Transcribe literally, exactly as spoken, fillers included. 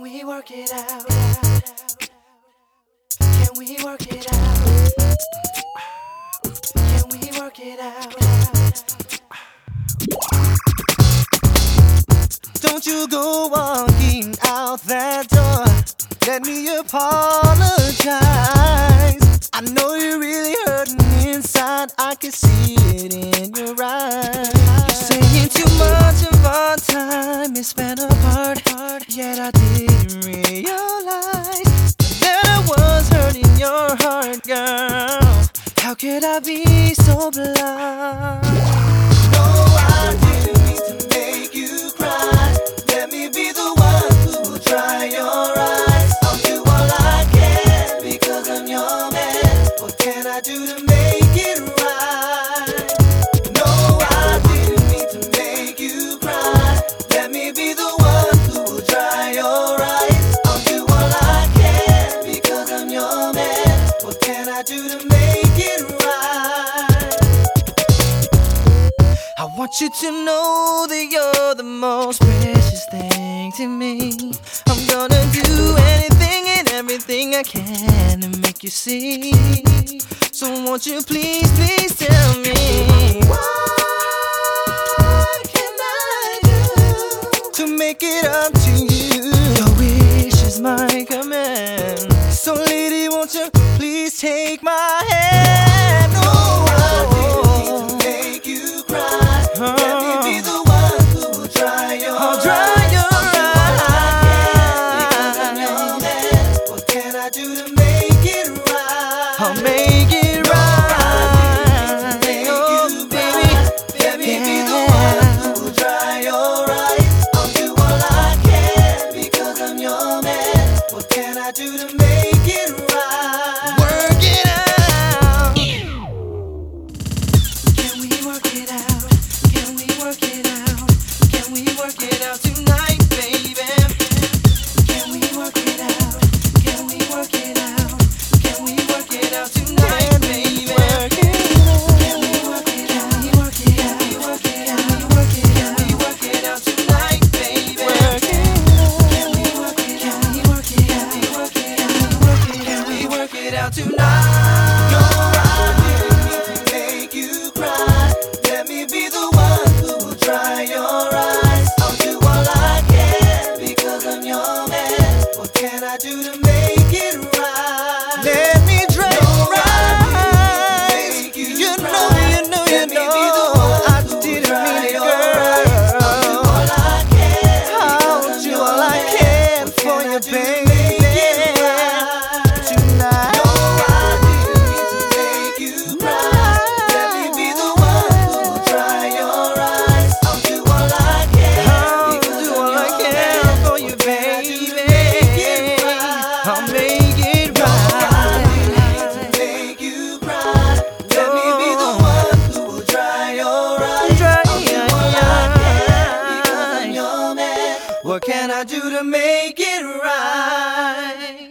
Can we work it out? Can we work it out? Can we work it out? Don't you go walking out that door. Let me apologize. I know you're really hurting inside. I can see it in your eyes. You're saying too much of our time is spent apart. Yet I didn't realize that I was hurting your heart, girl. How could I be so blind? No, I didn't mean to make you cry. Let me be the one who will dry your eyes. I'll do all I can because I'm your man. What can I do to make it right? No, I didn't mean to make you cry. Let me be the one who will dry your eyes. I'll do all I can because I'm your man. What can I do to make it right? I want you to know that you're the most precious thing to me. I'm gonna do anything and everything I can to make you see. So won't you please, please tell me, what can I do to make it up to you? Your wish is my command. So lady, won't you please take my hand? Oh, I didn't mean to make you cry. Let me be the one who will dry your eyes. Dry your eyes. I'm your man. What can I do to make it right? I'll make it right. Oh, baby, let me be the one who will dry your eyes. I'll do all I can because I'm your man. What can I do to make it right? Work it out. Can we work it out? Can we work it out? Can we work it out tonight, baby? Can we work it out? Can we work it out? Can we work it out tonight, baby? Can we work it out? Can we work it out? Can we work it out? Can we work it out? Can we work it out tonight, baby? Can we work it out? Can we work it out? Can we work it out? Can we work it out tonight? No, I didn't mean to make you cry. Let me be the one who will dry your eyes. I'll do all I can because I'm your man. What can I do to make it right? Let me dry your eyes. You know, you know, you know, I didn't mean it, girl. I'll do all I can for you, baby. Tonight. No, I didn't mean to make you cry. Let me be the one who will dry your eyes. I'll do all I can. I'll do all I can for you, baby. I'll make it right. Make you cry. Let me be the one who will dry your eyes. I'll do all I can because I'm your man. What can I do to make it right?